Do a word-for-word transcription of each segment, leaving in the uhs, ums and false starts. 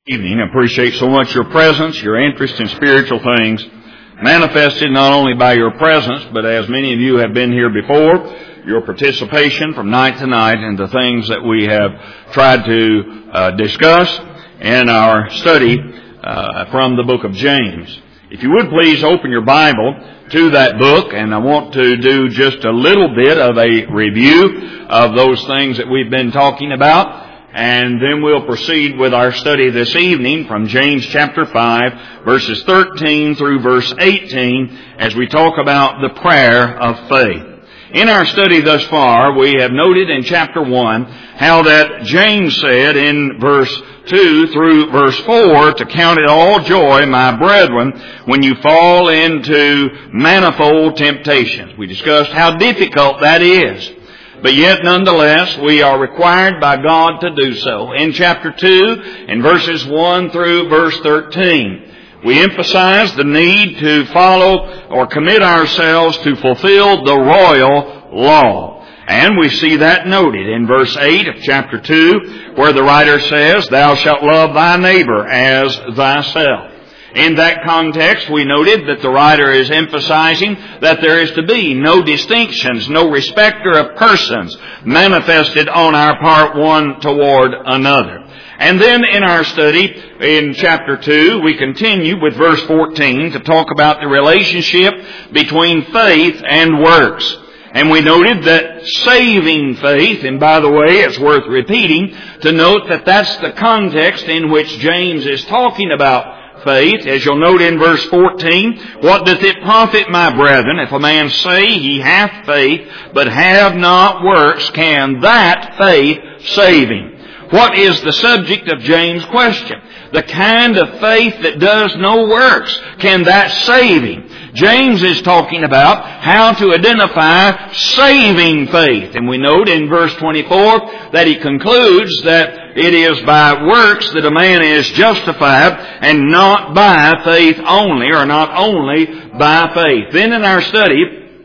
Evening. I appreciate so much your presence, your interest in spiritual things, manifested not only by your presence, but as many of you have been here before, your participation from night to night in the things that we have tried to uh, discuss in our study uh, from the book of James. If you would please open your Bible to that book, and I want to do just a little bit of a review of those things that we've been talking about. And then we'll proceed with our study this evening from James chapter five, verses thirteen through verse eighteen, as we talk about the prayer of faith. In our study thus far, we have noted in chapter one how that James said in verse two through verse four to count it all joy, my brethren, when you fall into manifold temptations. We discussed how difficult that is. But yet, nonetheless, we are required by God to do so. In chapter two, in verses one through verse thirteen, we emphasize the need to follow or commit ourselves to fulfill the royal law. And we see that noted in verse eight of chapter two, where the writer says, "Thou shalt love thy neighbor as thyself." In that context, we noted that the writer is emphasizing that there is to be no distinctions, no respecter of persons manifested on our part one toward another. And then in our study in chapter two, we continue with verse fourteen to talk about the relationship between faith and works. And we noted that saving faith, and by the way, it's worth repeating to note that that's the context in which James is talking about faith. As you'll note in verse fourteen, what doth it profit, my brethren, if a man say he hath faith, but have not works, can that faith save him? What is the subject of James' question? The kind of faith that does no works. Can that save him? James is talking about how to identify saving faith. And we note in verse twenty-four that he concludes that it is by works that a man is justified and not by faith only, or not only by faith. Then in our study,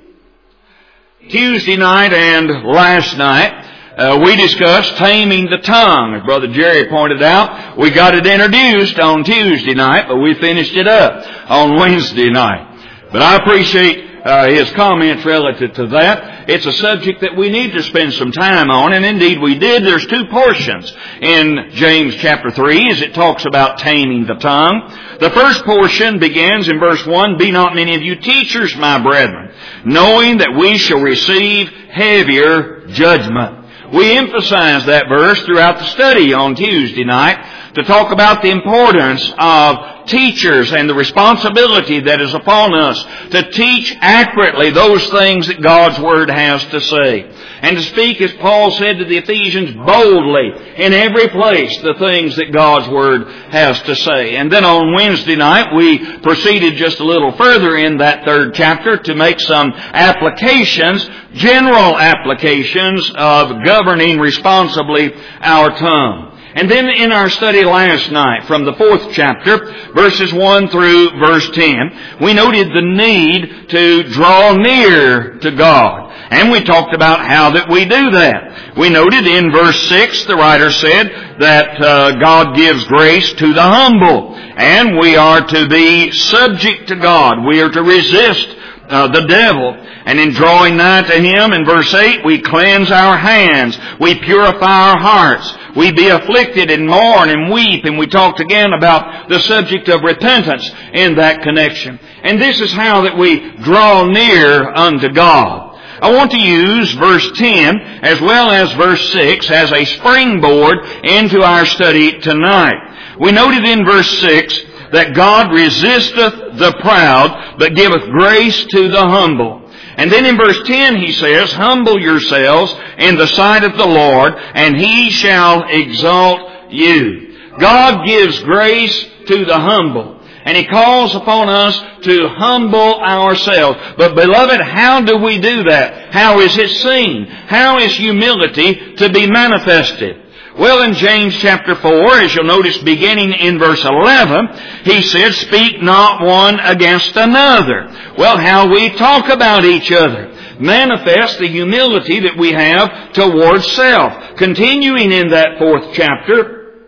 Tuesday night and last night, Uh, we discussed taming the tongue. As Brother Jerry pointed out, we got it introduced on Tuesday night, but we finished it up on Wednesday night. But I appreciate uh, his comments relative to that. It's a subject that we need to spend some time on, and indeed we did. There's two portions in James chapter three as it talks about taming the tongue. The first portion begins in verse one, "Be not many of you teachers, my brethren, knowing that we shall receive heavier judgment." We emphasized that verse throughout the study on Tuesday night to talk about the importance of teachers and the responsibility that is upon us to teach accurately those things that God's Word has to say. And to speak, as Paul said to the Ephesians, boldly in every place the things that God's Word has to say. And then on Wednesday night we proceeded just a little further in that third chapter to make some applications, general applications of governing responsibly our tongue. And then in our study last night from the fourth chapter, verses one through verse ten, we noted the need to draw near to God. And we talked about how that we do that. We noted in verse six, the writer said that uh, God gives grace to the humble. And we are to be subject to God. We are to resist Uh, the devil. And in drawing nigh to Him, in verse eight, we cleanse our hands. We purify our hearts. We be afflicted and mourn and weep. And we talked again about the subject of repentance in that connection. And this is how that we draw near unto God. I want to use verse ten as well as verse six as a springboard into our study tonight. We noted in verse six that God resisteth the proud, but giveth grace to the humble. And then in verse ten he says, "Humble yourselves in the sight of the Lord, and He shall exalt you." God gives grace to the humble. And He calls upon us to humble ourselves. But beloved, how do we do that? How is it seen? How is humility to be manifested? Well, in James chapter four, as you'll notice beginning in verse eleven, he said, "Speak not one against another." Well, how we talk about each other manifests the humility that we have towards self. Continuing in that fourth chapter,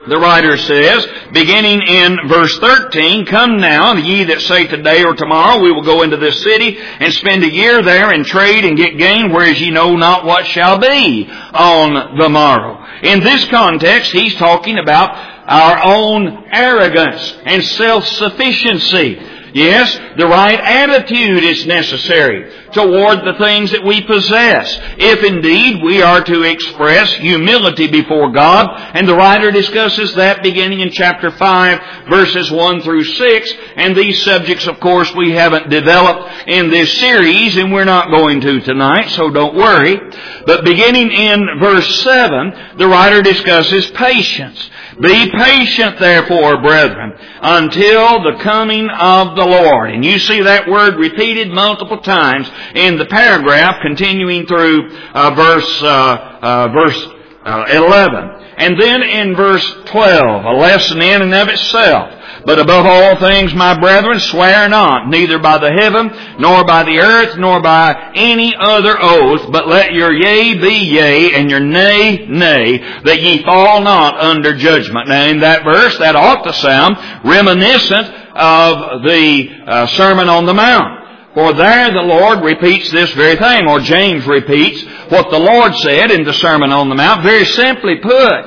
The writer says, beginning in verse thirteen, "Come now, ye that say today or tomorrow, we will go into this city and spend a year there and trade and get gain, whereas ye know not what shall be on the morrow." In this context, he's talking about our own arrogance and self-sufficiency. Yes, the right attitude is necessary toward the things that we possess, if indeed we are to express humility before God. And the writer discusses that beginning in chapter five, verses one through six. And these subjects, of course, we haven't developed in this series, and we're not going to tonight, so don't worry. But beginning in verse seven, the writer discusses patience. "Be patient, therefore, brethren, until the coming of the Lord." And you see that word repeated multiple times in the paragraph, continuing through uh, verse uh, uh, verse uh, eleven. And then in verse twelve, a lesson in and of itself. "But above all things, my brethren, swear not, neither by the heaven, nor by the earth, nor by any other oath, but let your yea be yea, and your nay, nay, that ye fall not under judgment." Now in that verse, that ought to sound reminiscent of the uh, Sermon on the Mount. For there the Lord repeats this very thing, or James repeats what the Lord said in the Sermon on the Mount. Very simply put,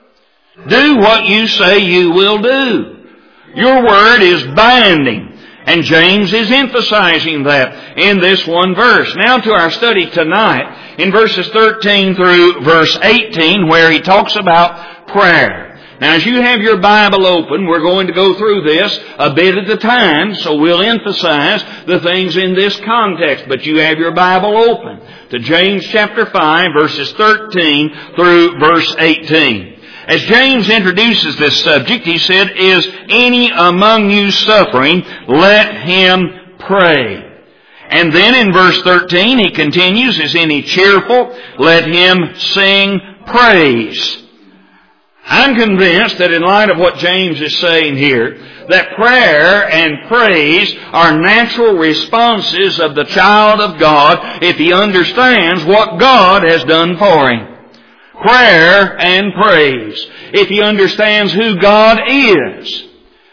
do what you say you will do. Your word is binding. And James is emphasizing that in this one verse. Now to our study tonight, in verses thirteen through verse eighteen, where he talks about prayer. Now as you have your Bible open, we're going to go through this a bit at a time, so we'll emphasize the things in this context. But you have your Bible open to James chapter five, verses thirteen through verse eighteen. As James introduces this subject, he said, "Is any among you suffering? Let him pray." And then in verse thirteen he continues, "Is any cheerful? Let him sing praise." I'm convinced that in light of what James is saying here, that prayer and praise are natural responses of the child of God if he understands what God has done for him. Prayer and praise, if he understands who God is.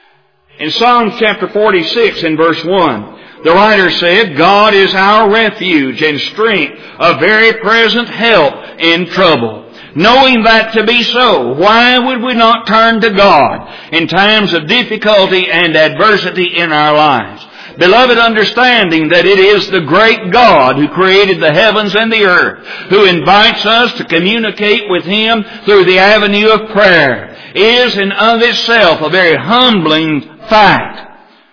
In Psalm chapter forty-six in verse one, the writer said, "God is our refuge and strength, a very present help in trouble." Knowing that to be so, why would we not turn to God in times of difficulty and adversity in our lives? Beloved, understanding that it is the great God who created the heavens and the earth, who invites us to communicate with Him through the avenue of prayer, is in of itself a very humbling fact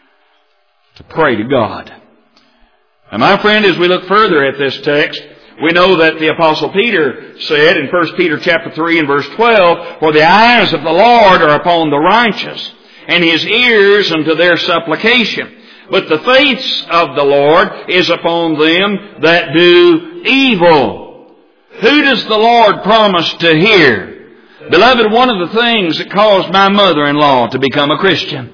to pray to God. And my friend, as we look further at this text, we know that the Apostle Peter said in First Peter chapter three and verse twelve, "For the eyes of the Lord are upon the righteous, and His ears unto their supplication. But the face of the Lord is upon them that do evil." Who does the Lord promise to hear? Beloved, one of the things that caused my mother-in-law to become a Christian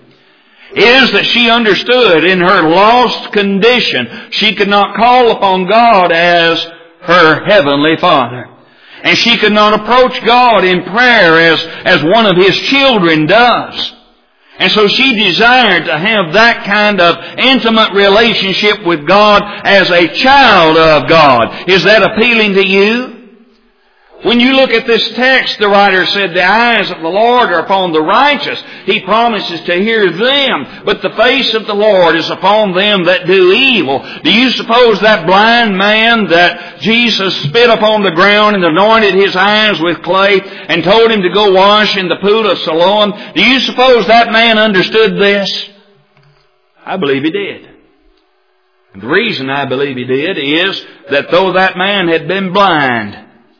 is that she understood in her lost condition she could not call upon God as her Heavenly Father. And she could not approach God in prayer as, as one of His children does. And so she desired to have that kind of intimate relationship with God as a child of God. Is that appealing to you? When you look at this text, the writer said, "The eyes of the Lord are upon the righteous." He promises to hear them, but the face of the Lord is upon them that do evil. Do you suppose that blind man that Jesus spit upon the ground and anointed his eyes with clay and told him to go wash in the pool of Siloam, do you suppose that man understood this? I believe he did. And the reason I believe he did is that though that man had been blind,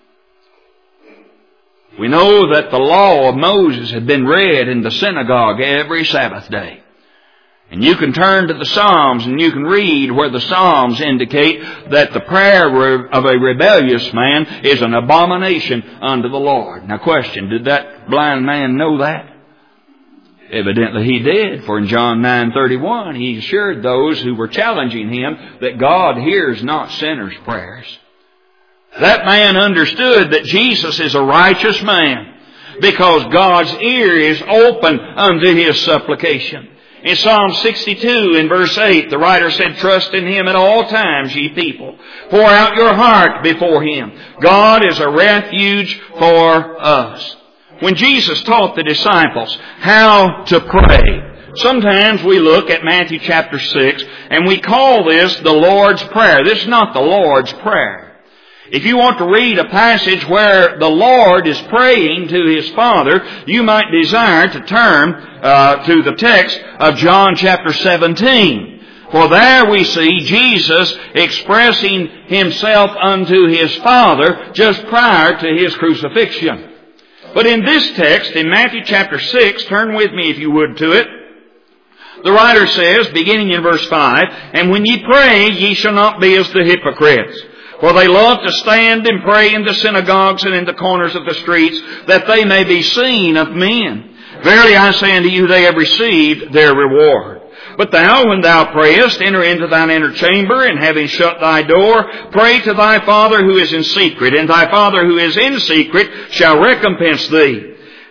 we know that the law of Moses had been read in the synagogue every Sabbath day. And you can turn to the Psalms and you can read where the Psalms indicate that the prayer of a rebellious man is an abomination unto the Lord. Now question, did that blind man know that? Evidently he did, for in John nine thirty-one he assured those who were challenging him that God hears not sinners' prayers. That man understood that Jesus is a righteous man, because God's ear is open unto his supplication. In Psalm sixty-two in verse eight, the writer said, "Trust in him at all times, ye people. Pour out your heart before him. God is a refuge for us." When Jesus taught the disciples how to pray, sometimes we look at Matthew chapter six and we call this the Lord's Prayer. This is not the Lord's Prayer. If you want to read a passage where the Lord is praying to his Father, you might desire to turn uh, to the text of John chapter seventeen. For there we see Jesus expressing himself unto his Father just prior to his crucifixion. But in this text, in Matthew chapter six, turn with me if you would to it. The writer says, beginning in verse five, "And when ye pray, ye shall not be as the hypocrites. For they love to stand and pray in the synagogues and in the corners of the streets, that they may be seen of men. Verily I say unto you, they have received their reward. But thou, when thou prayest, enter into thine inner chamber, and having shut thy door, pray to thy Father who is in secret, and thy Father who is in secret shall recompense thee.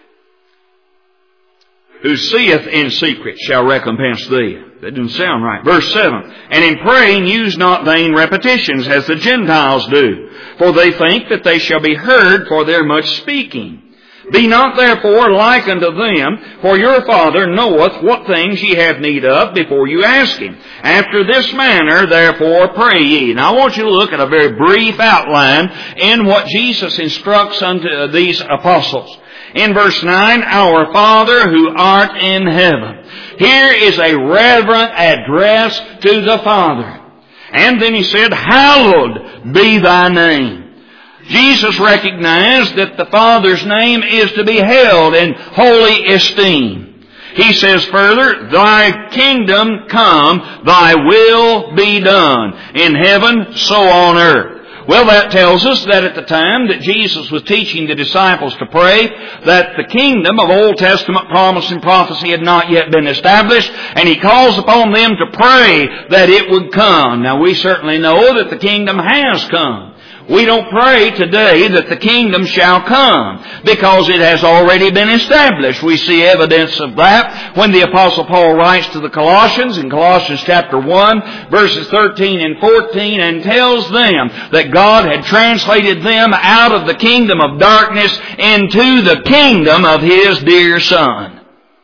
Who seeth in secret shall recompense thee." That doesn't sound right. Verse seven, "And in praying use not vain repetitions, as the Gentiles do, for they think that they shall be heard for their much speaking. Be not therefore like unto them, for your Father knoweth what things ye have need of before you ask him. After this manner therefore pray ye." Now I want you to look at a very brief outline in what Jesus instructs unto these apostles. In verse nine, "Our Father who art in heaven." Here is a reverent address to the Father. And then he said, "Hallowed be thy name." Jesus recognized that the Father's name is to be held in holy esteem. He says further, "Thy kingdom come, thy will be done, in heaven so on earth." Well, that tells us that at the time that Jesus was teaching the disciples to pray, that the kingdom of Old Testament promise and prophecy had not yet been established, and he calls upon them to pray that it would come. Now, we certainly know that the kingdom has come. We don't pray today that the kingdom shall come, because it has already been established. We see evidence of that when the Apostle Paul writes to the Colossians in Colossians chapter one, verses thirteen and fourteen, and tells them that God had translated them out of the kingdom of darkness into the kingdom of His dear Son.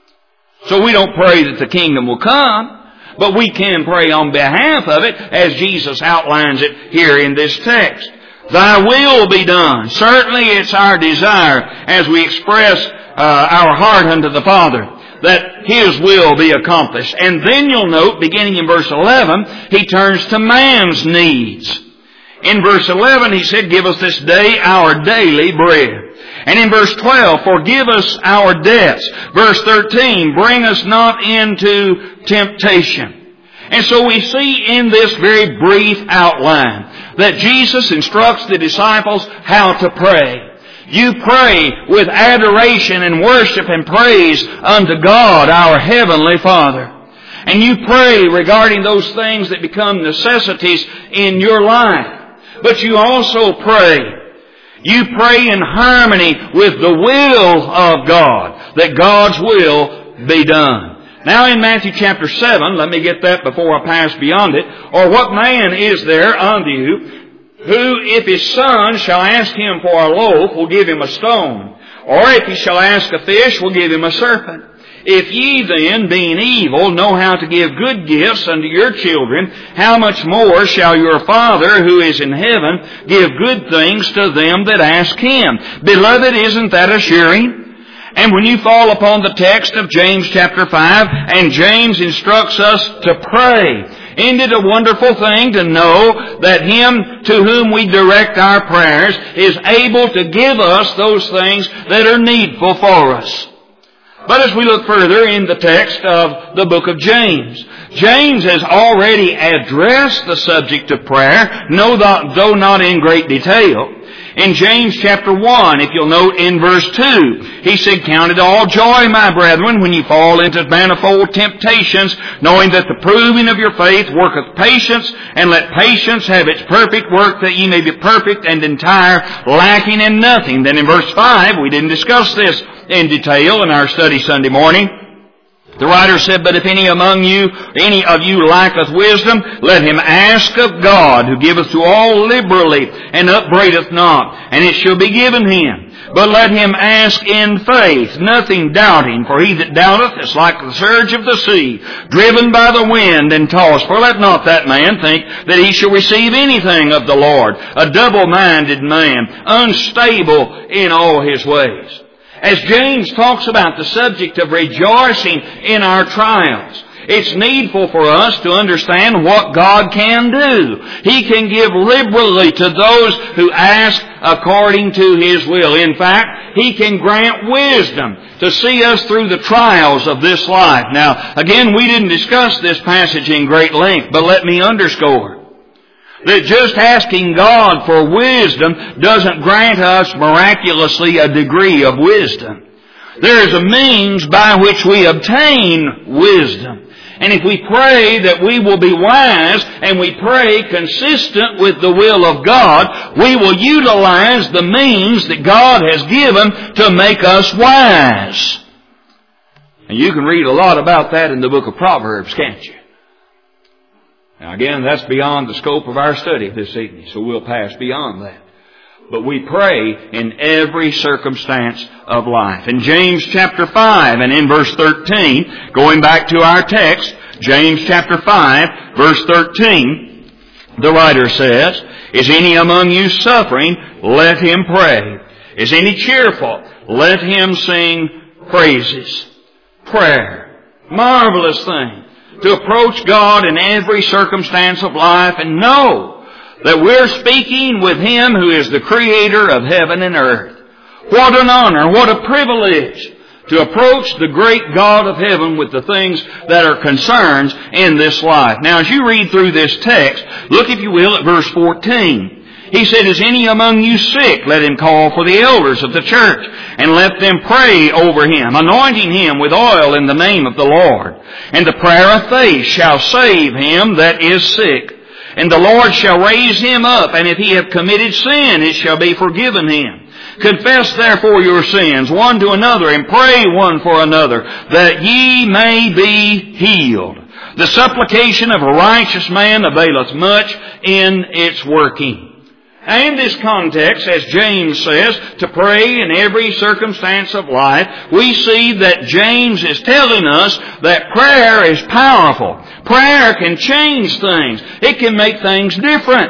So we don't pray that the kingdom will come, but we can pray on behalf of it, as Jesus outlines it here in this text. Thy will be done. Certainly it's our desire as we express uh, our heart unto the Father that His will be accomplished. And then you'll note, beginning in verse eleven, He turns to man's needs. In verse eleven He said, "Give us this day our daily bread." And in verse twelve, "Forgive us our debts." Verse thirteen, "Bring us not into temptation." And so we see in this very brief outline that Jesus instructs the disciples how to pray. You pray with adoration and worship and praise unto God, our Heavenly Father. And you pray regarding those things that become necessities in your life. But you also pray. You pray in harmony with the will of God, that God's will be done. Now in Matthew chapter seven, let me get that before I pass beyond it. "Or what man is there unto you, who if his son shall ask him for a loaf, will give him a stone? Or if he shall ask a fish, will give him a serpent? If ye then, being evil, know how to give good gifts unto your children, how much more shall your Father who is in heaven give good things to them that ask Him?" Beloved, isn't that assuring? And when you fall upon the text of James chapter five, and James instructs us to pray, isn't it a wonderful thing to know that Him to whom we direct our prayers is able to give us those things that are needful for us? But as we look further in the text of the book of James, James has already addressed the subject of prayer, though not in great detail. In James chapter one, if you'll note in verse two, he said, "Count it all joy, my brethren, when you fall into manifold temptations, knowing that the proving of your faith worketh patience, and let patience have its perfect work, that ye may be perfect and entire, lacking in nothing." Then in verse five, we didn't discuss this in detail in our study Sunday morning. The writer said, "But if any among you, any of you lacketh wisdom, let him ask of God, who giveth to all liberally, and upbraideth not, and it shall be given him. But let him ask in faith, nothing doubting. For he that doubteth is like the surge of the sea, driven by the wind and tossed. For let not that man think that he shall receive anything of the Lord. A double-minded man, unstable in all his ways." As James talks about the subject of rejoicing in our trials, it's needful for us to understand what God can do. He can give liberally to those who ask according to His will. In fact, He can grant wisdom to see us through the trials of this life. Now, again, we didn't discuss this passage in great length, but let me underscore that just asking God for wisdom doesn't grant us miraculously a degree of wisdom. There is a means by which we obtain wisdom. And if we pray that we will be wise, and we pray consistent with the will of God, we will utilize the means that God has given to make us wise. And you can read a lot about that in the book of Proverbs, can't you? Now again, that's beyond the scope of our study this evening, so we'll pass beyond that. But we pray in every circumstance of life. In James chapter five and in verse thirteen, going back to our text, James chapter five, verse thirteen, the writer says, "Is any among you suffering? Let him pray. Is any cheerful? Let him sing praises." Prayer. Marvelous thing. To approach God in every circumstance of life and know that we're speaking with Him who is the Creator of heaven and earth. What an honor, what a privilege to approach the great God of heaven with the things that are concerns in this life. Now, as you read through this text, look, if you will, at verse fourteen. He said, "Is any among you sick? Let him call for the elders of the church, and let them pray over him, anointing him with oil in the name of the Lord. And the prayer of faith shall save him that is sick. And the Lord shall raise him up, and if he have committed sin, it shall be forgiven him. Confess therefore your sins one to another, and pray one for another, that ye may be healed. The supplication of a righteous man availeth much in its working." And in this context, as James says, to pray in every circumstance of life, we see that James is telling us that prayer is powerful. Prayer can change things. It can make things different.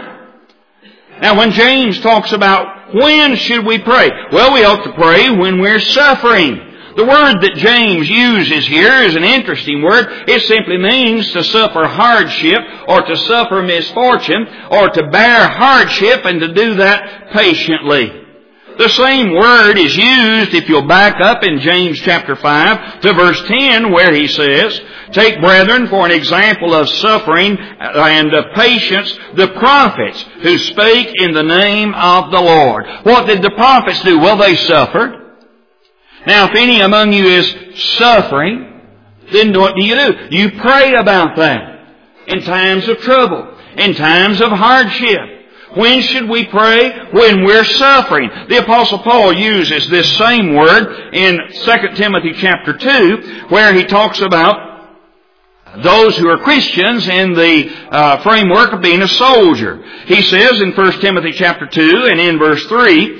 Now, when James talks about when should we pray, well, we ought to pray when we're suffering. The word that James uses here is an interesting word. It simply means to suffer hardship, or to suffer misfortune, or to bear hardship, and to do that patiently. The same word is used, if you'll back up in James chapter five to verse ten, where he says, "Take, brethren, for an example of suffering and of patience, the prophets who spake in the name of the Lord." What did the prophets do? Well, they suffered. Now, if any among you is suffering, then what do you do? You pray about that in times of trouble, in times of hardship. When should we pray? When we're suffering. The Apostle Paul uses this same word in Second Timothy chapter two, where he talks about those who are Christians in the uh, framework of being a soldier. He says in First Timothy chapter two and in verse three,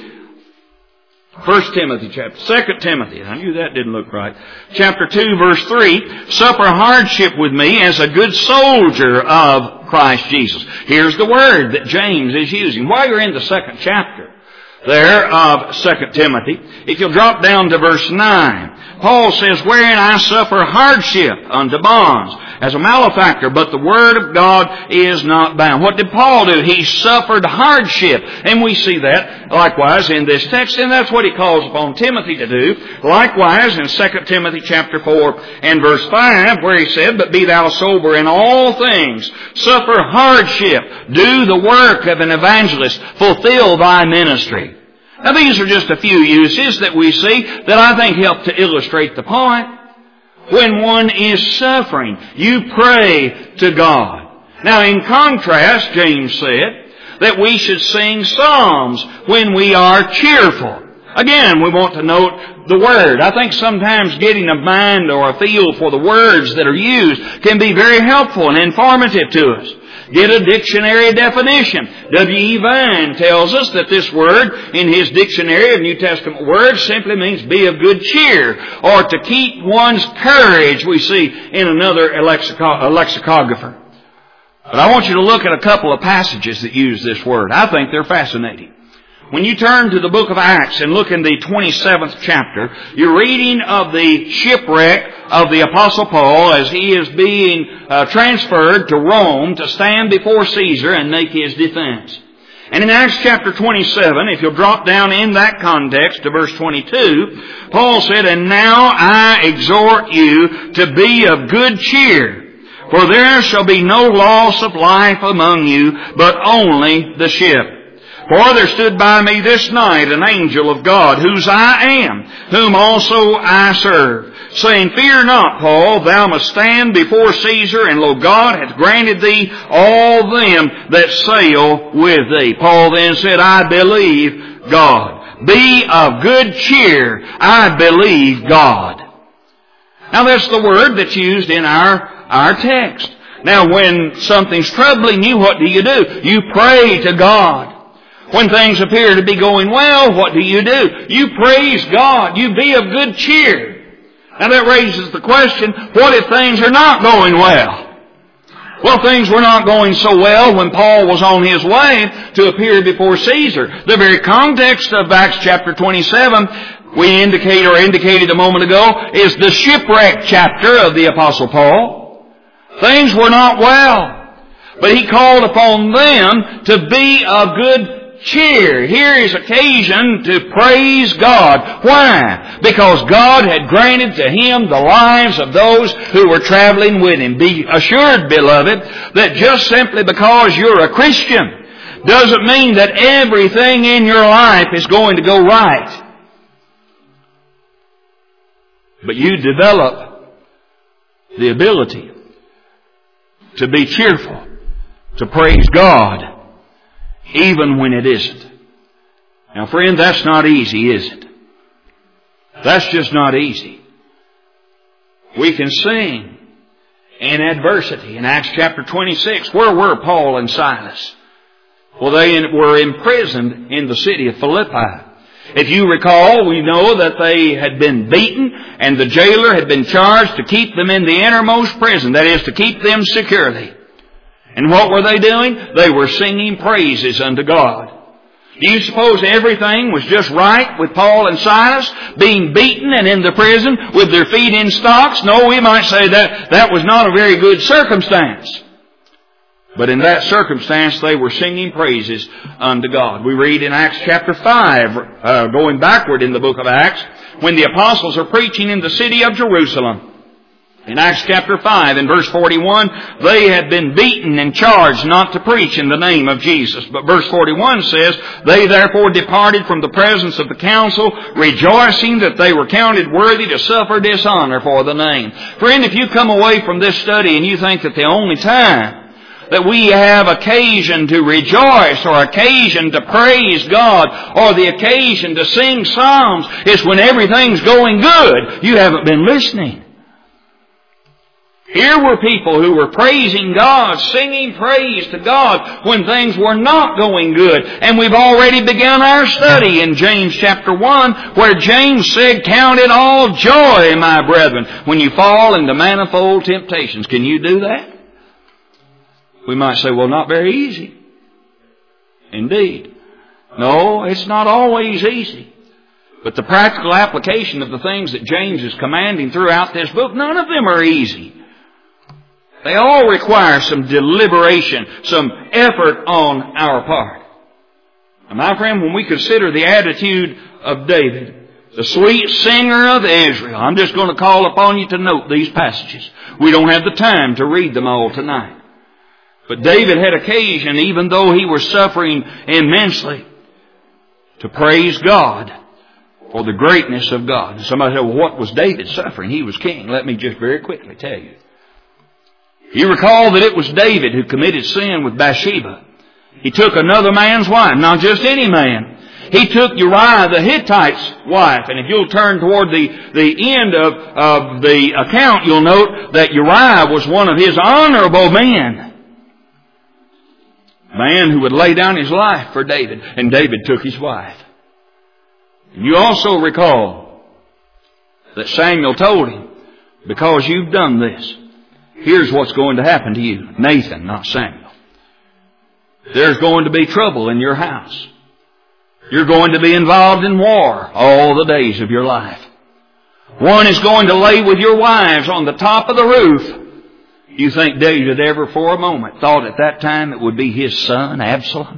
First Timothy chapter, Second Timothy, I knew that didn't look right. Chapter two, verse three, "Suffer hardship with me as a good soldier of Christ Jesus." Here's the word that James is using. While you're in the second chapter there of Second Timothy, if you'll drop down to verse nine, Paul says, "Wherein I suffer hardship unto bonds, as a malefactor, but the Word of God is not bound. What did Paul do? He suffered hardship. And we see that likewise in this text, and that's what he calls upon Timothy to do. Likewise in Second Timothy chapter four and verse five, where he said, "But be thou sober in all things, suffer hardship, do the work of an evangelist, fulfill thy ministry." Now these are just a few uses that we see that I think help to illustrate the point. When one is suffering, you pray to God. Now in contrast, James said that we should sing psalms when we are cheerful. Again, we want to note the word. I think sometimes getting a mind or a feel for the words that are used can be very helpful and informative to us. Get a dictionary definition. W E Vine tells us that this word in his dictionary of New Testament words simply means be of good cheer, or to keep one's courage, we see in another lexico- lexicographer. But I want you to look at a couple of passages that use this word. I think they're fascinating. When you turn to the book of Acts and look in the twenty-seventh chapter, you're reading of the shipwreck of the Apostle Paul as he is being uh, transferred to Rome to stand before Caesar and make his defense. And in Acts chapter twenty-seven, if you'll drop down in that context to verse twenty-two, Paul said, "And now I exhort you to be of good cheer, for there shall be no loss of life among you, but only the ship. For there stood by me this night an angel of God, whose I am, whom also I serve, saying, Fear not, Paul, thou must stand before Caesar, and lo, God hath granted thee all them that sail with thee." Paul then said, "I believe God. Be of good cheer. I believe God." Now that's the word that's used in our, our text. Now when something's troubling you, what do you do? You pray to God. When things appear to be going well, what do you do? You praise God. You be of good cheer. Now that raises the question, what if things are not going well? Well, things were not going so well when Paul was on his way to appear before Caesar. The very context of Acts chapter twenty-seven, we indicate or indicated a moment ago, is the shipwreck chapter of the Apostle Paul. Things were not well, but he called upon them to be of good cheer. Here is occasion to praise God. Why? Because God had granted to him the lives of those who were traveling with him. Be assured, beloved, that just simply because you're a Christian doesn't mean that everything in your life is going to go right. But you develop the ability to be cheerful, to praise God, even when it isn't. Now, friend, that's not easy, is it? That's just not easy. We can sing in adversity. In Acts chapter twenty-six, where were Paul and Silas? Well, they were imprisoned in the city of Philippi. If you recall, we know that they had been beaten and the jailer had been charged to keep them in the innermost prison, that is, to keep them securely. And what were they doing? They were singing praises unto God. Do you suppose everything was just right with Paul and Silas, being beaten and in the prison with their feet in stocks? No, we might say that that was not a very good circumstance. But in that circumstance, they were singing praises unto God. We read in Acts chapter five, uh, going backward in the book of Acts, when the apostles are preaching in the city of Jerusalem. In Acts chapter five, in verse forty-one, they had been beaten and charged not to preach in the name of Jesus. But verse forty-one says, They therefore departed from the presence of the council, rejoicing that they were counted worthy to suffer dishonor for the name. Friend, if you come away from this study and you think that the only time that we have occasion to rejoice or occasion to praise God or the occasion to sing psalms is when everything's going good, you haven't been listening. Here were people who were praising God, singing praise to God when things were not going good. And we've already begun our study in James chapter one, where James said, Count it all joy, my brethren, when you fall into manifold temptations. Can you do that? We might say, well, not very easy. Indeed. No, it's not always easy. But the practical application of the things that James is commanding throughout this book, none of them are easy. They all require some deliberation, some effort on our part. And my friend, when we consider the attitude of David, the sweet singer of Israel, I'm just going to call upon you to note these passages. We don't have the time to read them all tonight. But David had occasion, even though he was suffering immensely, to praise God for the greatness of God. And somebody said, well, what was David suffering? He was king. Let me just very quickly tell you. You recall that it was David who committed sin with Bathsheba. He took another man's wife, not just any man. He took Uriah the Hittite's wife. And if you'll turn toward the, the end of, of the account, you'll note that Uriah was one of his honorable men. A man who would lay down his life for David. And David took his wife. And you also recall that Samuel told him, because you've done this, here's what's going to happen to you. Nathan, not Samuel. There's going to be trouble in your house. You're going to be involved in war all the days of your life. One is going to lay with your wives on the top of the roof. You think David ever for a moment thought at that time it would be his son, Absalom?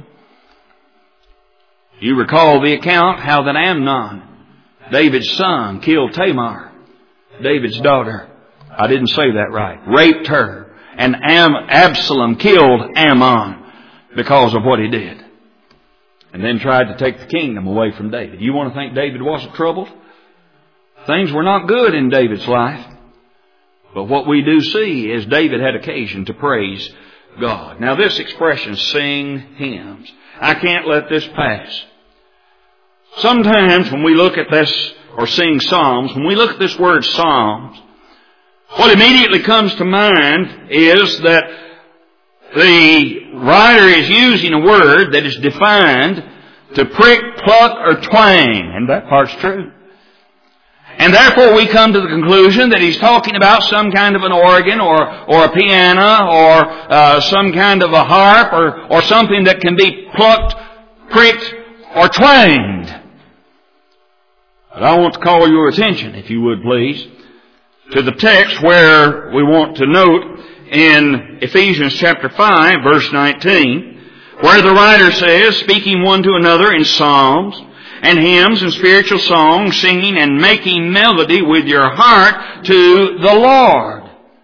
You recall the account how that Amnon, David's son, killed Tamar, David's daughter. I didn't say that right. Raped her. And Am- Absalom killed Ammon because of what he did. And then tried to take the kingdom away from David. You want to think David wasn't troubled? Things were not good in David's life. But what we do see is David had occasion to praise God. Now this expression, sing hymns, I can't let this pass. Sometimes when we look at this, or sing psalms, when we look at this word psalms, what immediately comes to mind is that the writer is using a word that is defined to prick, pluck, or twang. And that part's true. And therefore we come to the conclusion that he's talking about some kind of an organ or, or a piano or uh, some kind of a harp or, or something that can be plucked, pricked, or twanged. But I want to call your attention, if you would please, to the text where we want to note in Ephesians chapter five, verse nineteen, where the writer says, speaking one to another in psalms and hymns and spiritual songs, singing and making melody with your heart to the Lord.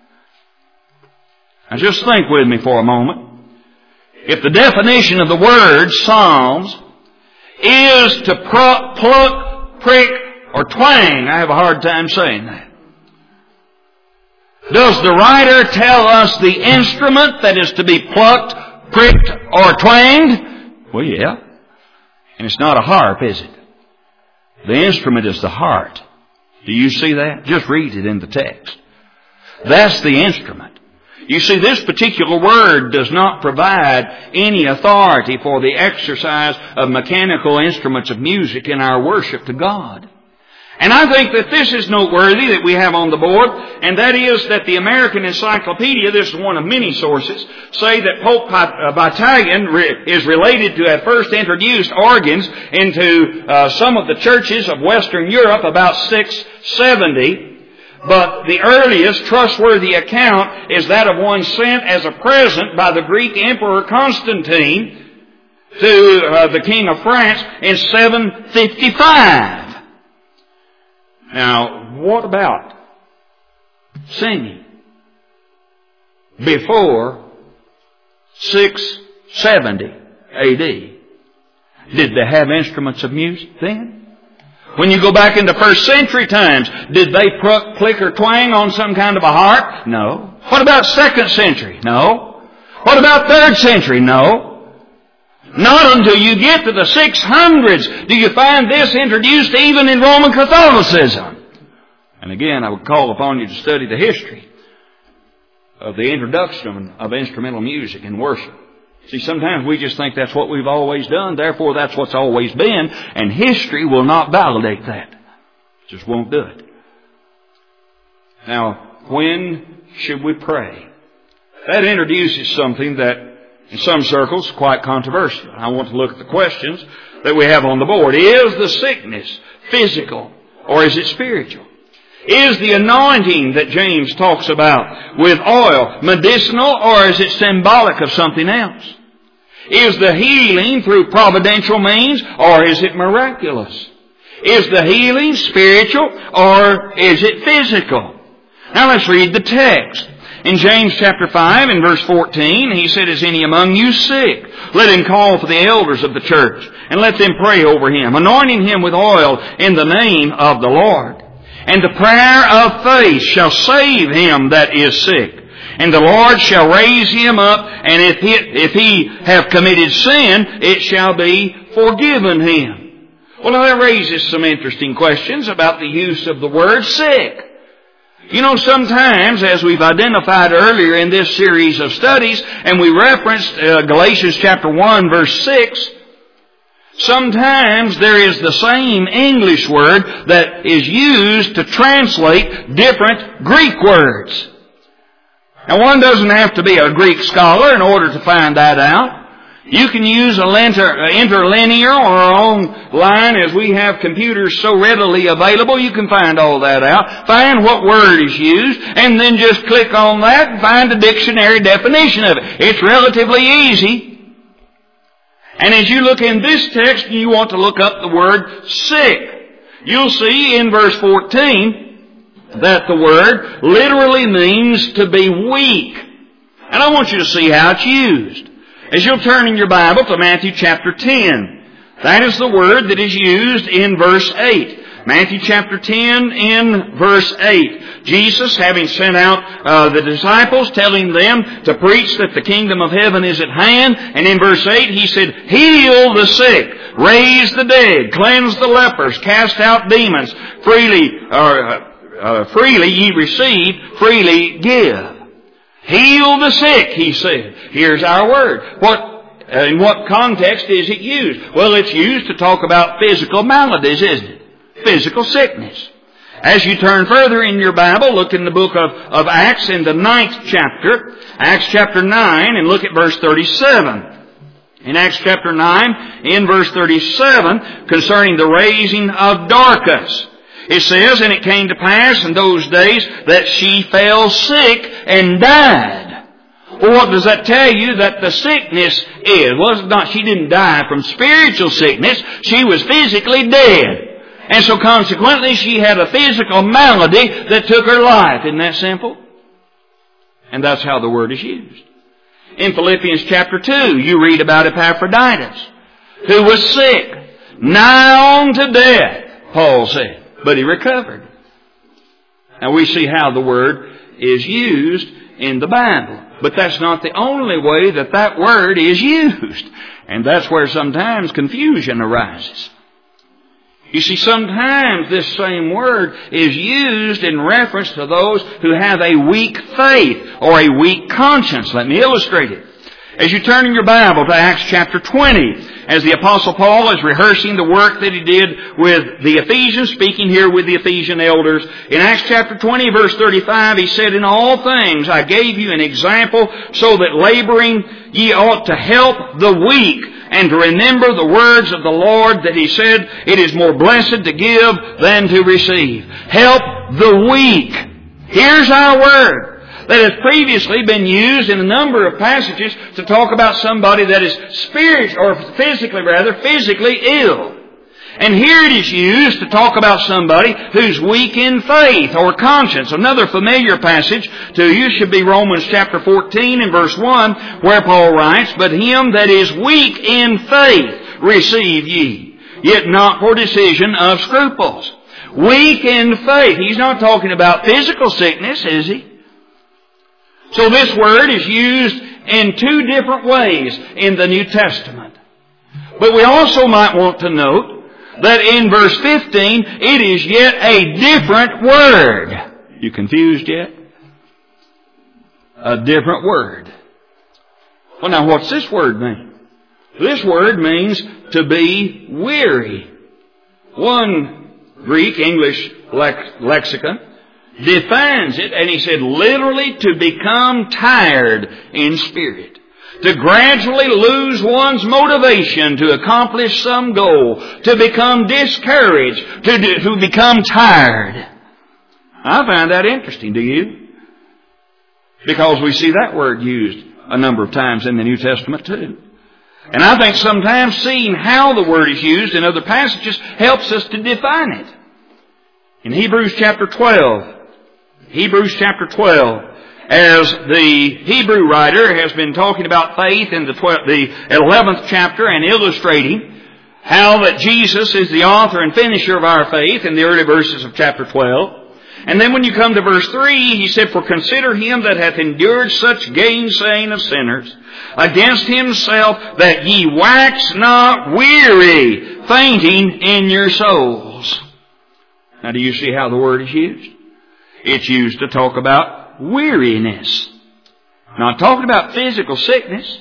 Now just think with me for a moment. If the definition of the word psalms is to pluck, pluck, prick, or twang, I have a hard time saying that. Does the writer tell us the instrument that is to be plucked, pricked, or twanged? Well, yeah. And it's not a harp, is it? The instrument is the heart. Do you see that? Just read it in the text. That's the instrument. You see, this particular word does not provide any authority for the exercise of mechanical instruments of music in our worship to God. And I think that this is noteworthy that we have on the board, and that is that the American Encyclopedia, this is one of many sources, say that Pope Vitalian is related to have first introduced organs into uh, some of the churches of Western Europe about six seventy. But the earliest trustworthy account is that of one sent as a present by the Greek Emperor Constantine to uh, the King of France in seven fifty-five. Now, what about singing before six seventy A D? Did they have instruments of music then? When you go back into first century times, did they pluck, click, or twang on some kind of a harp? No. What about second century? No. What about third century? No. Not until you get to the six hundreds do you find this introduced even in Roman Catholicism. And again, I would call upon you to study the history of the introduction of instrumental music in worship. See, sometimes we just think that's what we've always done, therefore that's what's always been, and history will not validate that. It just won't do it. Now, when should we pray? That introduces something that in some circles, quite controversial. I want to look at the questions that we have on the board. Is the sickness physical or is it spiritual? Is the anointing that James talks about with oil medicinal, or is it symbolic of something else? Is the healing through providential means, or is it miraculous? Is the healing spiritual, or is it physical? Now let's read the text. In James chapter five and verse fourteen, he said, "Is any among you sick? Let him call for the elders of the church, and let them pray over him, anointing him with oil in the name of the Lord. And the prayer of faith shall save him that is sick. And the Lord shall raise him up, and if he, if he have committed sin, it shall be forgiven him." Well, now that raises some interesting questions about the use of the word sick. You know, sometimes, as we've identified earlier in this series of studies, and we referenced uh, Galatians chapter one, verse six, sometimes there is the same English word that is used to translate different Greek words. Now, one doesn't have to be a Greek scholar in order to find that out. You can use a interlinear or online, as we have computers so readily available. You can find all that out. Find what word is used, and then just click on that and find a dictionary definition of it. It's relatively easy. And as you look in this text, you want to look up the word sick. You'll see in verse fourteen that the word literally means to be weak. And I want you to see how it's used. As you'll turn in your Bible to Matthew chapter ten, that is the word that is used in verse eight. Matthew chapter ten in verse eight. Jesus, having sent out uh, the disciples, telling them to preach that the kingdom of heaven is at hand. And in verse eight he said, "Heal the sick, raise the dead, cleanse the lepers, cast out demons. Freely, uh, uh, freely ye receive, freely give." Heal the sick, he said. Here's our word. What, uh, in what context is it used? Well, it's used to talk about physical maladies, isn't it? Physical sickness. As you turn further in your Bible, look in the book of, of Acts in the ninth chapter, Acts chapter nine, and look at verse thirty-seven. In Acts chapter nine, in verse thirty-seven, concerning the raising of Dorcas, it says, "And it came to pass in those days that she fell sick and died." Well, what does that tell you that the sickness is? Well, it's not, she didn't die from spiritual sickness. She was physically dead. And so consequently, she had a physical malady that took her life. Isn't that simple? And that's how the word is used. In Philippians chapter two, you read about Epaphroditus, who was sick, nigh on to death, Paul said. But he recovered. Now we see how the word is used in the Bible. But that's not the only way that that word is used. And that's where sometimes confusion arises. You see, sometimes this same word is used in reference to those who have a weak faith or a weak conscience. Let me illustrate it. As you turn in your Bible to Acts chapter twenty, as the Apostle Paul is rehearsing the work that he did with the Ephesians, speaking here with the Ephesian elders, in Acts chapter twenty, verse thirty-five, he said, "In all things I gave you an example, so that laboring ye ought to help the weak, and to remember the words of the Lord that he said, it is more blessed to give than to receive." Help the weak. Here's our word that has previously been used in a number of passages to talk about somebody that is spiritually, or physically rather, physically ill. And here it is used to talk about somebody who's weak in faith or conscience. Another familiar passage to you should be Romans chapter fourteen and verse one, where Paul writes, "But him that is weak in faith receive ye, yet not for decision of scruples." Weak in faith. He's not talking about physical sickness, is he? So this word is used in two different ways in the New Testament. But we also might want to note that in verse fifteen, it is yet a different word. You confused yet? A different word. Well, now what's this word mean? This word means to be weary. One Greek, English lex- lexicon defines it, and he said literally to become tired in spirit. To gradually lose one's motivation to accomplish some goal. To become discouraged. To, to become tired. I find that interesting, do you? Because we see that word used a number of times in the New Testament too. And I think sometimes seeing how the word is used in other passages helps us to define it. In Hebrews chapter twelve, Hebrews chapter twelve, as the Hebrew writer has been talking about faith in the twelfth, the eleventh chapter and illustrating how that Jesus is the author and finisher of our faith in the early verses of chapter twelve. And then when you come to verse three, he said, "For consider him that hath endured such gainsaying of sinners against himself, that ye wax not weary, fainting in your souls." Now do you see how the word is used? It's used to talk about weariness. Not talking about physical sickness.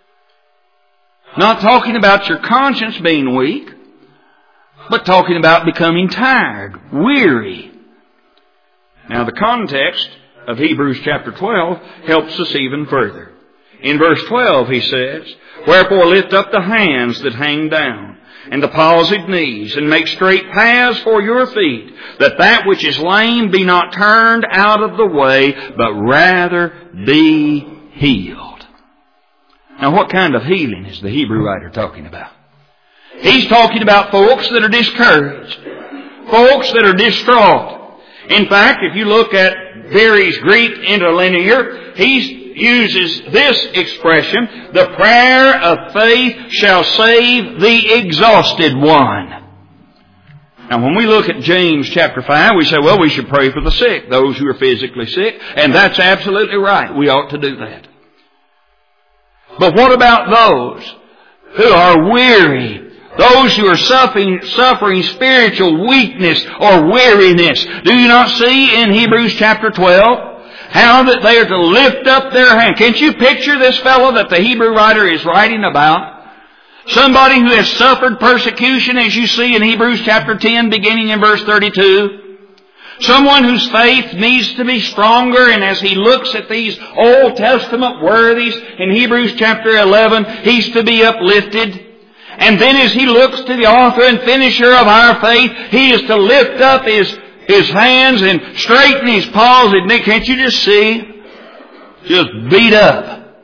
Not talking about your conscience being weak. But talking about becoming tired, weary. Now the context of Hebrews chapter twelve helps us even further. In verse twelve he says, "Wherefore lift up the hands that hang down, and the palsied knees, and make straight paths for your feet, that that which is lame be not turned out of the way, but rather be healed." Now what kind of healing is the Hebrew writer talking about? He's talking about folks that are discouraged, folks that are distraught. In fact, if you look at Berry's Greek interlinear, he uses this expression, "The prayer of faith shall save the exhausted one." Now when we look at James chapter five, we say, well, we should pray for the sick, those who are physically sick, and that's absolutely right. We ought to do that. But what about those who are weary? Those who are suffering, suffering spiritual weakness or weariness. Do you not see in Hebrews chapter twelve how that they are to lift up their hand? Can't you picture this fellow that the Hebrew writer is writing about? Somebody who has suffered persecution, as you see in Hebrews chapter ten, beginning in verse thirty-two. Someone whose faith needs to be stronger, and as he looks at these Old Testament worthies in Hebrews chapter eleven, he's to be uplifted. And then as he looks to the author and finisher of our faith, he is to lift up his, his hands and straighten his palsied knee. Can't you just see? Just beat up.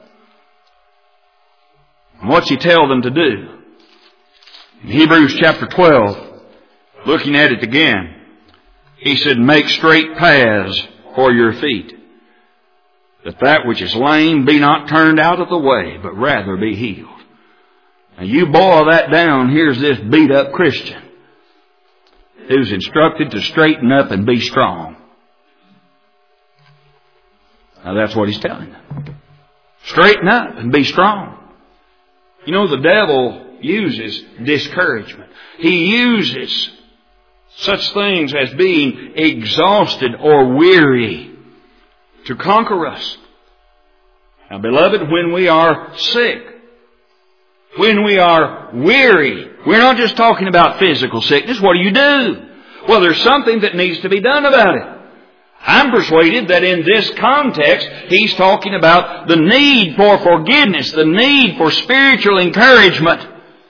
And what's he tell them to do? In Hebrews chapter twelve, looking at it again, he said, "Make straight paths for your feet, that that which is lame be not turned out of the way, but rather be healed." Now you boil that down, here's this beat up Christian who's instructed to straighten up and be strong. Now that's what he's telling them. Straighten up and be strong. You know, the devil uses discouragement. He uses such things as being exhausted or weary to conquer us. Now beloved, when we are sick, when we are weary, we're not just talking about physical sickness. What do you do? Well, there's something that needs to be done about it. I'm persuaded that in this context, he's talking about the need for forgiveness, the need for spiritual encouragement.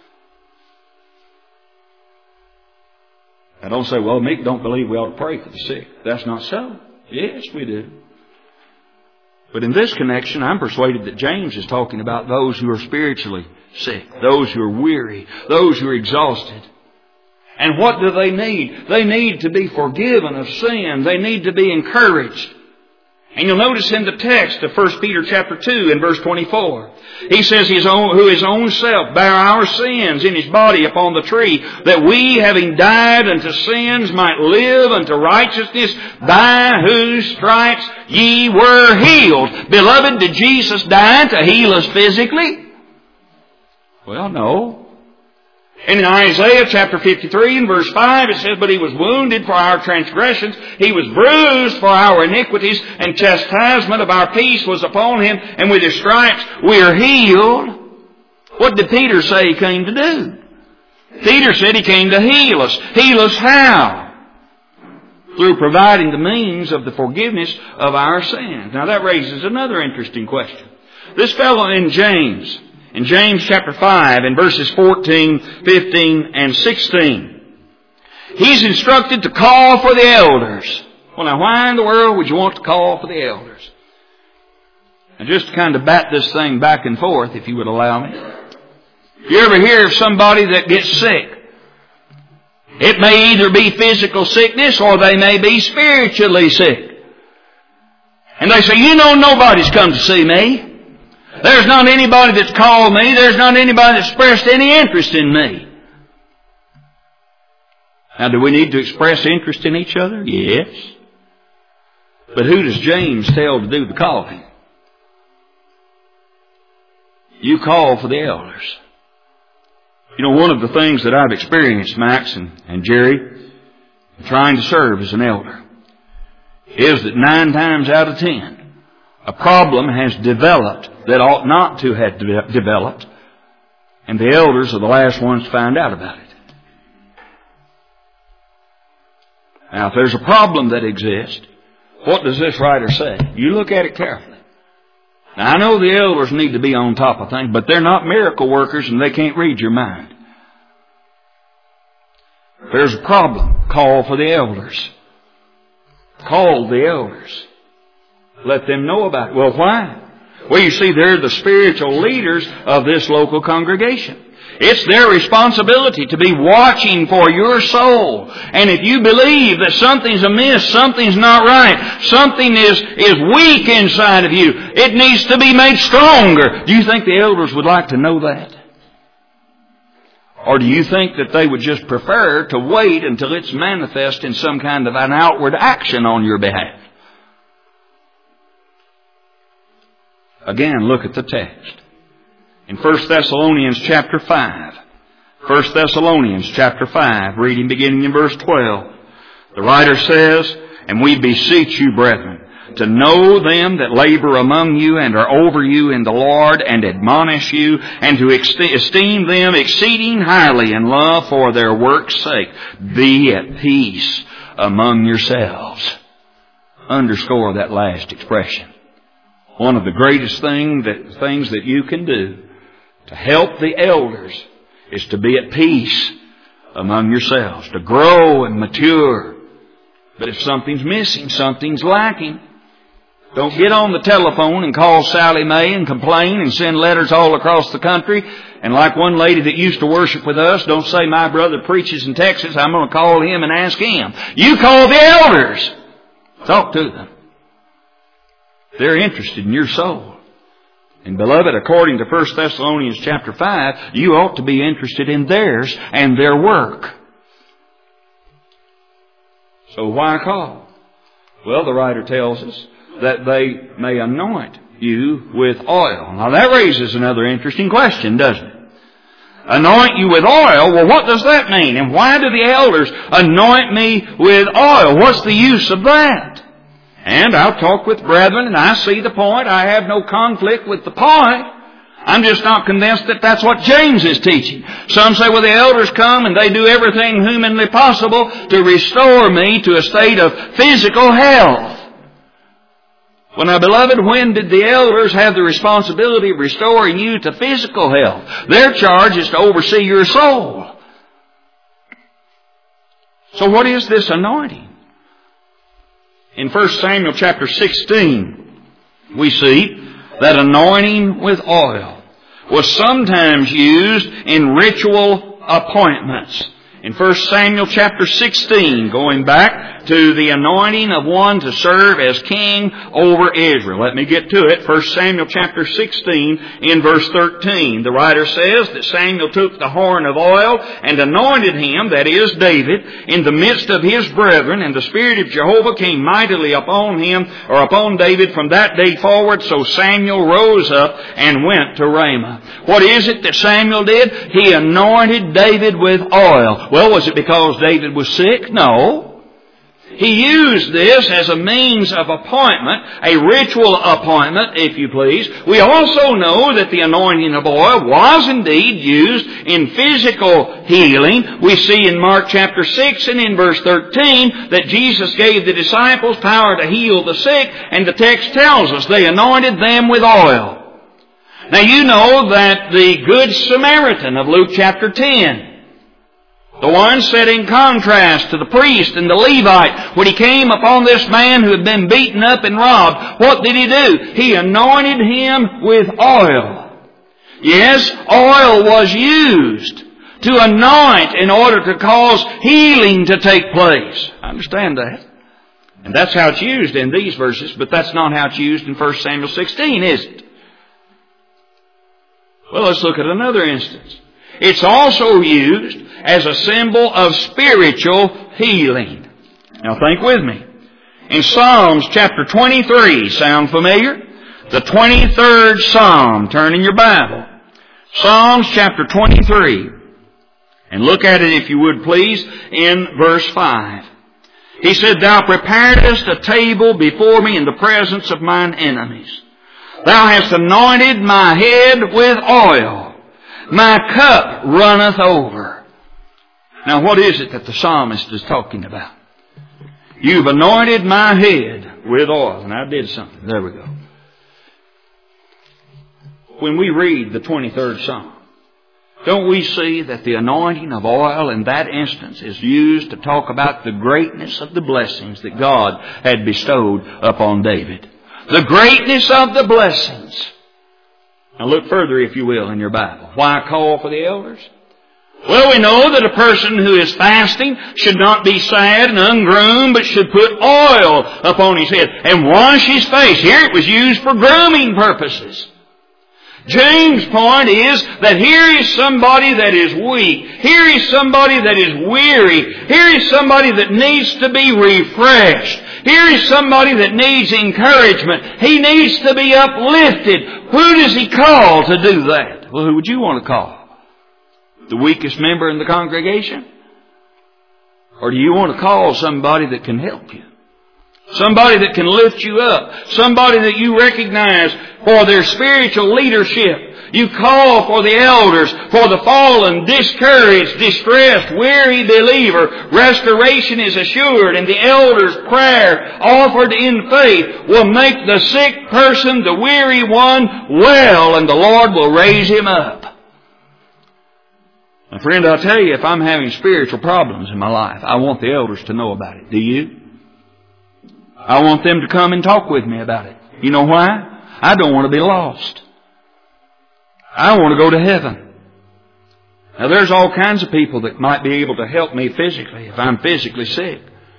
I don't say, well, Mick, don't believe we ought to pray for the sick. That's not so. Yes, we do. But in this connection, I'm persuaded that James is talking about those who are spiritually sick, those who are weary, those who are exhausted. And what do they need? They need to be forgiven of sin. They need to be encouraged. And you'll notice in the text of First Peter chapter two and verse twenty-four, he says, his own, who his own self bare our sins in his body upon the tree, that we, having died unto sins, might live unto righteousness, by whose stripes ye were healed. Beloved, did Jesus die to heal us physically? Well, no. And in Isaiah chapter fifty-three and verse five, it says, but he was wounded for our transgressions, he was bruised for our iniquities, and chastisement of our peace was upon him, and with his stripes we are healed. What did Peter say he came to do? Peter said he came to heal us. Heal us how? Through providing the means of the forgiveness of our sins. Now that raises another interesting question. This fellow in James, in James chapter five, in verses fourteen, fifteen, and sixteen, he's instructed to call for the elders. Well, now why in the world would you want to call for the elders? And just to kind of bat this thing back and forth, if you would allow me. You ever hear of somebody that gets sick? It may either be physical sickness or they may be spiritually sick. And they say, you know, nobody's come to see me. There's not anybody that's called me. There's not anybody that's expressed any interest in me. Now, do we need to express interest in each other? Yes. But who does James tell to do the calling? You call for the elders. You know, one of the things that I've experienced, Max and, and Jerry, trying to serve as an elder, is that nine times out of ten, a problem has developed that ought not to have de- developed, and the elders are the last ones to find out about it. Now, if there's a problem that exists, what does this writer say? You look at it carefully. Now, I know the elders need to be on top of things, but they're not miracle workers and they can't read your mind. If there's a problem, call for the elders. Call the elders. Let them know about it. Well, why? Well, you see, they're the spiritual leaders of this local congregation. It's their responsibility to be watching for your soul. And if you believe that something's amiss, something's not right, something is, is weak inside of you, it needs to be made stronger. Do you think the elders would like to know that? Or do you think that they would just prefer to wait until it's manifest in some kind of an outward action on your behalf? Again, look at the text. In First Thessalonians chapter five, First Thessalonians chapter five, reading beginning in verse twelve, the writer says, "And we beseech you, brethren, to know them that labor among you and are over you in the Lord, and admonish you, and to esteem them exceeding highly in love for their work's sake. Be at peace among yourselves." Underscore that last expression. One of the greatest thing that, things that you can do to help the elders is to be at peace among yourselves, to grow and mature. But if something's missing, something's lacking, don't get on the telephone and call Sally Mae and complain and send letters all across the country. And like one lady that used to worship with us, don't say, my brother preaches in Texas, I'm going to call him and ask him. You call the elders. Talk to them. They're interested in your soul. And beloved, according to First Thessalonians chapter five, you ought to be interested in theirs and their work. So why call? Well, the writer tells us that they may anoint you with oil. Now that raises another interesting question, doesn't it? Anoint you with oil? Well, what does that mean? And why do the elders anoint me with oil? What's the use of that? And I'll talk with brethren, and I see the point. I have no conflict with the point. I'm just not convinced that that's what James is teaching. Some say, well, the elders come and they do everything humanly possible to restore me to a state of physical health. Well, now, beloved, when did the elders have the responsibility of restoring you to physical health? Their charge is to oversee your soul. So what is this anointing? In First Samuel chapter sixteen, we see that anointing with oil was sometimes used in ritual appointments. In First Samuel chapter sixteen, going back to the anointing of one to serve as king over Israel. Let me get to it. First Samuel chapter sixteen in verse thirteen. The writer says that Samuel took the horn of oil and anointed him, that is David, in the midst of his brethren, and the Spirit of Jehovah came mightily upon him, or upon David from that day forward. So Samuel rose up and went to Ramah. What is it that Samuel did? He anointed David with oil. Well, was it because David was sick? No. He used this as a means of appointment, a ritual appointment, if you please. We also know that the anointing of oil was indeed used in physical healing. We see in Mark chapter six and in verse thirteen that Jesus gave the disciples power to heal the sick, and the text tells us they anointed them with oil. Now you know that the Good Samaritan of Luke chapter ten, The one set in contrast to the priest and the Levite. When he came upon this man who had been beaten up and robbed, what did he do? He anointed him with oil. Yes, oil was used to anoint in order to cause healing to take place. I understand that. And that's how it's used in these verses, but that's not how it's used in First Samuel sixteen, is it? Well, let's look at another instance. It's also used as a symbol of spiritual healing. Now think with me. In Psalms chapter twenty-three, sound familiar? The twenty-third Psalm. Turn in your Bible. Psalms chapter twenty-three. And look at it, if you would please, in verse five. He said, Thou preparedst a table before me in the presence of mine enemies. Thou hast anointed my head with oil. My cup runneth over. Now what is it that the psalmist is talking about? You've anointed my head with oil. And I did something. There we go. When we read the twenty-third Psalm, don't we see that the anointing of oil in that instance is used to talk about the greatness of the blessings that God had bestowed upon David? The greatness of the blessings. Now look further, if you will, in your Bible. Why call for the elders? Well, we know that a person who is fasting should not be sad and ungroomed, but should put oil upon his head and wash his face. Here it was used for grooming purposes. James' point is that here is somebody that is weak. Here is somebody that is weary. Here is somebody that needs to be refreshed. Here is somebody that needs encouragement. He needs to be uplifted. Who does he call to do that? Well, who would you want to call? The weakest member in the congregation? Or do you want to call somebody that can help you? Somebody that can lift you up. Somebody that you recognize for their spiritual leadership. You call for the elders, for the fallen, discouraged, distressed, weary believer. Restoration is assured, and the elder's prayer offered in faith will make the sick person, the weary one, well, and the Lord will raise him up. My friend, I'll tell you, if I'm having spiritual problems in my life, I want the elders to know about it. Do you? I want them to come and talk with me about it. You know why? I don't want to be lost. I want to go to heaven. Now there's all kinds of people that might be able to help me physically if I'm physically sick.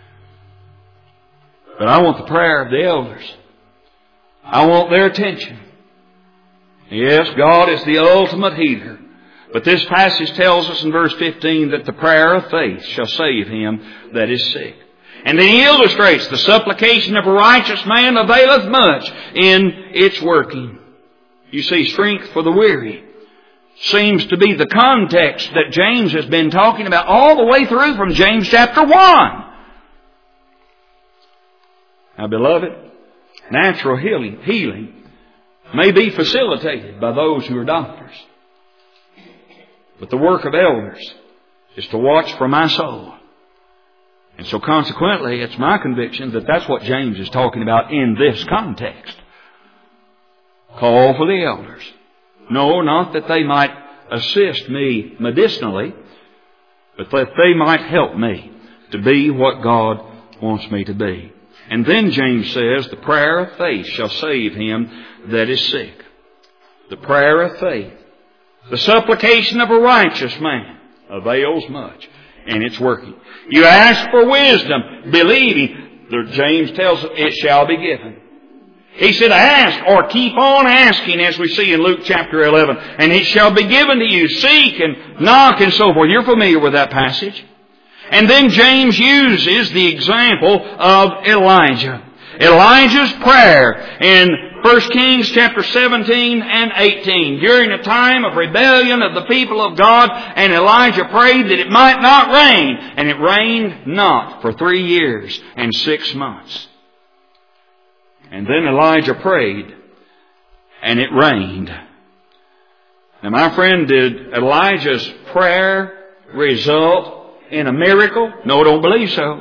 But I want the prayer of the elders. I want their attention. Yes, God is the ultimate healer. But this passage tells us in verse fifteen that the prayer of faith shall save him that is sick. And then he illustrates the supplication of a righteous man availeth much in its working. You see, strength for the weary seems to be the context that James has been talking about all the way through from James chapter one. Now, beloved, natural healing, healing may be facilitated by those who are doctors. But the work of elders is to watch for my soul. And so consequently, it's my conviction that that's what James is talking about in this context. Call for the elders. No, not that they might assist me medicinally, but that they might help me to be what God wants me to be. And then James says, the prayer of faith shall save him that is sick. The prayer of faith. The supplication of a righteous man avails much. And it's working. You ask for wisdom, believing. James tells us it shall be given. He said, ask or keep on asking, as we see in Luke chapter eleven. And it shall be given to you. Seek and knock and so forth. You're familiar with that passage. And then James uses the example of Elijah. Elijah's prayer in First Kings chapter seventeen and eighteen. During a time of rebellion of the people of God, and Elijah prayed that it might not rain. And it rained not for three years and six months. And then Elijah prayed, and it rained. Now, my friend, did Elijah's prayer result in a miracle? No, I don't believe so.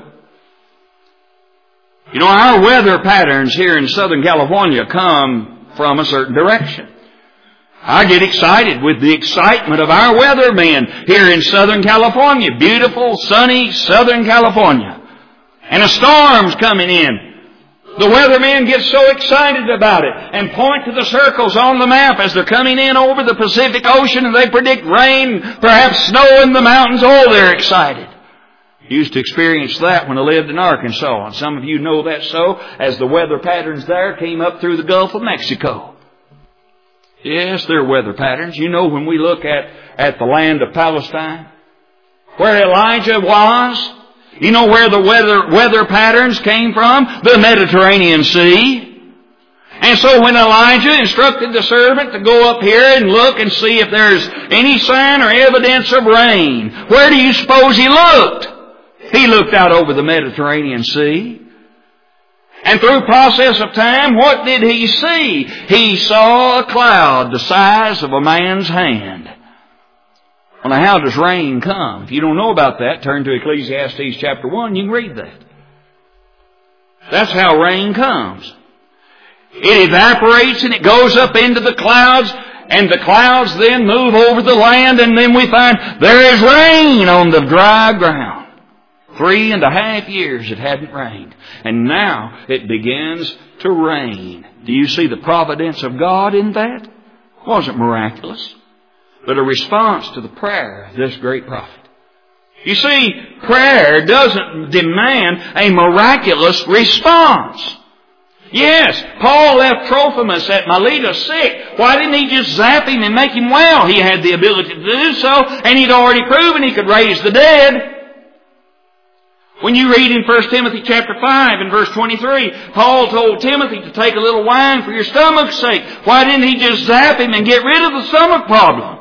You know, our weather patterns here in Southern California come from a certain direction. I get excited with the excitement of our weathermen here in Southern California. Beautiful, sunny Southern California. And a storm's coming in. The weathermen get so excited about it and point to the circles on the map as they're coming in over the Pacific Ocean, and they predict rain, perhaps snow in the mountains. Oh, they're excited. Used to experience that when I lived in Arkansas, and some of you know that so, as the weather patterns there came up through the Gulf of Mexico. Yes, they're weather patterns. You know, when we look at, at the land of Palestine, where Elijah was, you know where the weather, weather patterns came from? The Mediterranean Sea. And so when Elijah instructed the servant to go up here and look and see if there's any sign or evidence of rain, where do you suppose he looked? He looked out over the Mediterranean Sea. And through process of time, what did he see? He saw a cloud the size of a man's hand. Well, now how does rain come? If you don't know about that, turn to Ecclesiastes chapter one, you can read that. That's how rain comes. It evaporates and it goes up into the clouds, and the clouds then move over the land, and then we find there is rain on the dry ground. Three and a half years it hadn't rained. And now it begins to rain. Do you see the providence of God in that? It wasn't miraculous, but a response to the prayer of this great prophet. You see, prayer doesn't demand a miraculous response. Yes, Paul left Trophimus at Miletus sick. Why didn't he just zap him and make him well? He had the ability to do so, and he'd already proven he could raise the dead. When you read in First Timothy chapter five and verse twenty-three, Paul told Timothy to take a little wine for your stomach's sake. Why didn't he just zap him and get rid of the stomach problem?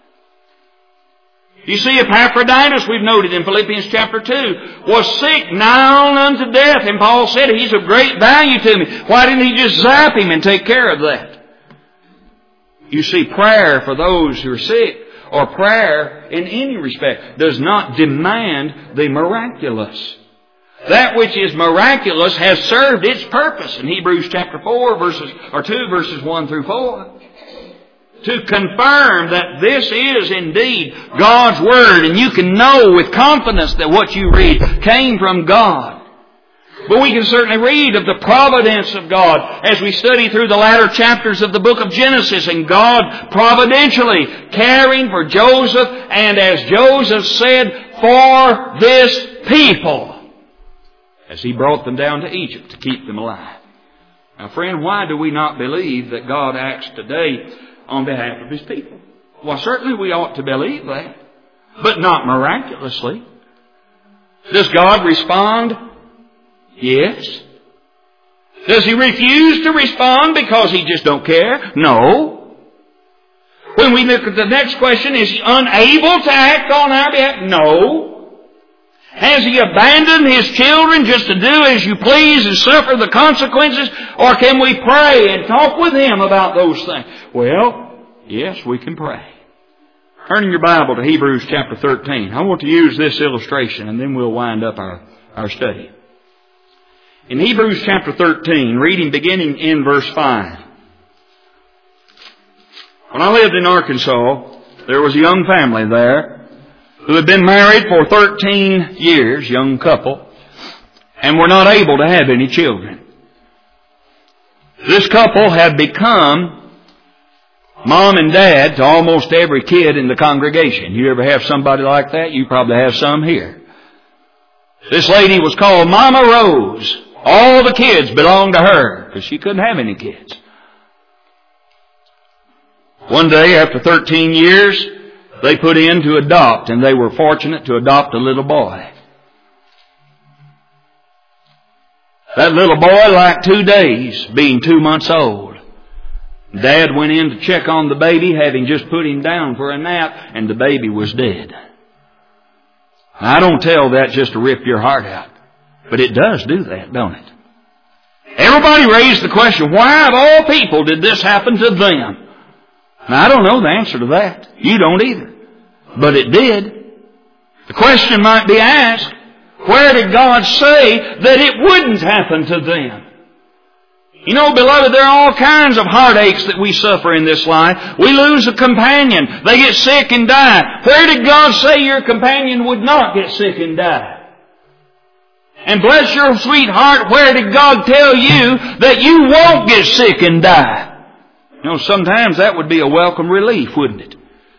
You see, Epaphroditus, we've noted in Philippians chapter two, was sick, nigh on unto death, and Paul said, he's of great value to me. Why didn't he just zap him and take care of that? You see, prayer for those who are sick, or prayer in any respect, does not demand the miraculous. That which is miraculous has served its purpose in Hebrews chapter four, verses or two, verses one through four. To confirm that this is indeed God's Word, and you can know with confidence that what you read came from God. But we can certainly read of the providence of God as we study through the latter chapters of the book of Genesis, and God providentially caring for Joseph, and as Joseph said, for this people, as he brought them down to Egypt to keep them alive. Now, friend, why do we not believe that God acts today on behalf of His people? Well, certainly we ought to believe that, but not miraculously. Does God respond? Yes. Does He refuse to respond because He just don't care? No. When we look at the next question, is He unable to act on our behalf? No. Has He abandoned His children just to do as you please and suffer the consequences? Or can we pray and talk with Him about those things? Well, yes, we can pray. Turning your Bible to Hebrews chapter thirteen. I want to use this illustration, and then we'll wind up our, our study. In Hebrews chapter thirteen, reading beginning in verse five. When I lived in Arkansas, there was a young family there who had been married for thirteen years, young couple, and were not able to have any children. This couple had become mom and dad to almost every kid in the congregation. You ever have somebody like that? You probably have some here. This lady was called Mama Rose. All the kids belonged to her because she couldn't have any kids. One day, after thirteen years, they put in to adopt, and they were fortunate to adopt a little boy. That little boy liked two days, being two months old. Dad went in to check on the baby, having just put him down for a nap, and the baby was dead. I don't tell that just to rip your heart out. But it does do that, don't it? Everybody raised the question, why of all people did this happen to them? Now, I don't know the answer to that. You don't either. But it did. The question might be asked, where did God say that it wouldn't happen to them? You know, beloved, there are all kinds of heartaches that we suffer in this life. We lose a companion. They get sick and die. Where did God say your companion would not get sick and die? And bless your sweet heart, where did God tell you that you won't get sick and die? You know, sometimes that would be a welcome relief, wouldn't it?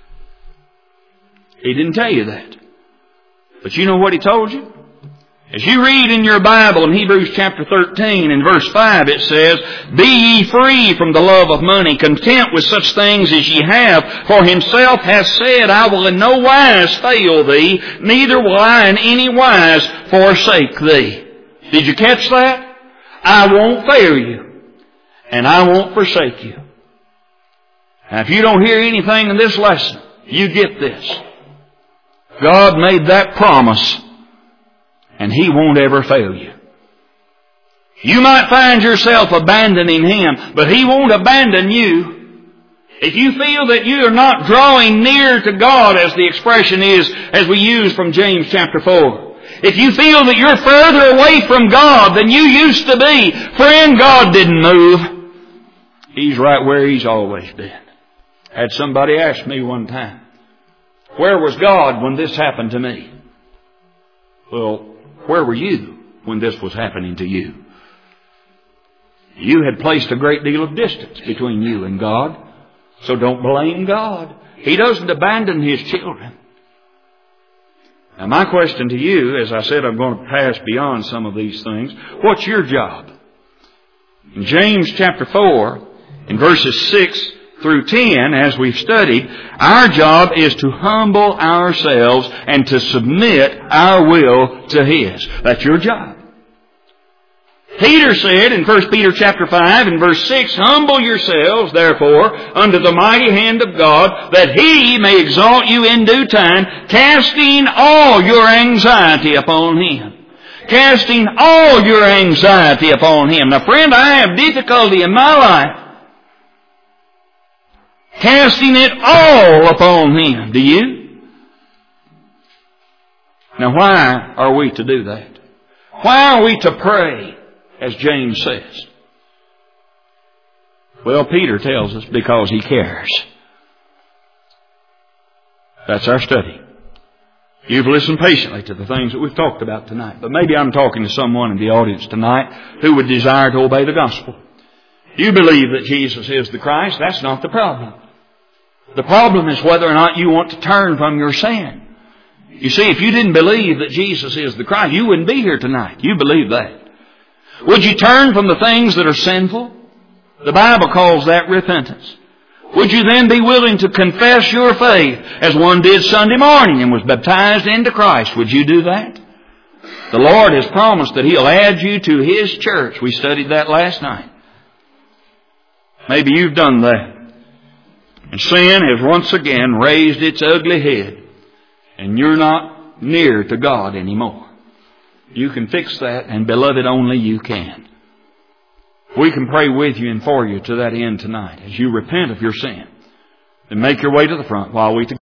He didn't tell you that. But you know what He told you? As you read in your Bible in Hebrews chapter thirteen and verse five, it says, "Be ye free from the love of money, content with such things as ye have. For Himself hath said, I will in no wise fail thee, neither will I in any wise forsake thee." Did you catch that? I won't fail you, and I won't forsake you. Now, if you don't hear anything in this lesson, you get this. God made that promise, and He won't ever fail you. You might find yourself abandoning Him, but He won't abandon you. If you feel that you are not drawing near to God, as the expression is, as we use from James chapter four. If you feel that you're further away from God than you used to be, friend, God didn't move. He's right where He's always been. I had somebody ask me one time, where was God when this happened to me? Well, where were you when this was happening to you? You had placed a great deal of distance between you and God. So don't blame God. He doesn't abandon His children. Now my question to you, as I said, I'm going to pass beyond some of these things. What's your job? In James chapter four, in verses six through ten, as we've studied, our job is to humble ourselves and to submit our will to His. That's your job. Peter said in First Peter chapter five and verse six, "Humble yourselves, therefore, under the mighty hand of God, that He may exalt you in due time, casting all your anxiety upon Him." Casting all your anxiety upon Him. Now friend, I have difficulty in my life casting it all upon Him. Do you? Now why are we to do that? Why are we to pray, as James says? Well, Peter tells us because He cares. That's our study. You've listened patiently to the things that we've talked about tonight. But maybe I'm talking to someone in the audience tonight who would desire to obey the gospel. You believe that Jesus is the Christ. That's not the problem. The problem is whether or not you want to turn from your sin. You see, if you didn't believe that Jesus is the Christ, you wouldn't be here tonight. You believe that. Would you turn from the things that are sinful? The Bible calls that repentance. Would you then be willing to confess your faith as one did Sunday morning and was baptized into Christ? Would you do that? The Lord has promised that He'll add you to His church. We studied that last night. Maybe you've done that. And sin has once again raised its ugly head. And you're not near to God anymore. You can fix that, and beloved, only you can. We can pray with you and for you to that end tonight as you repent of your sin. And make your way to the front while we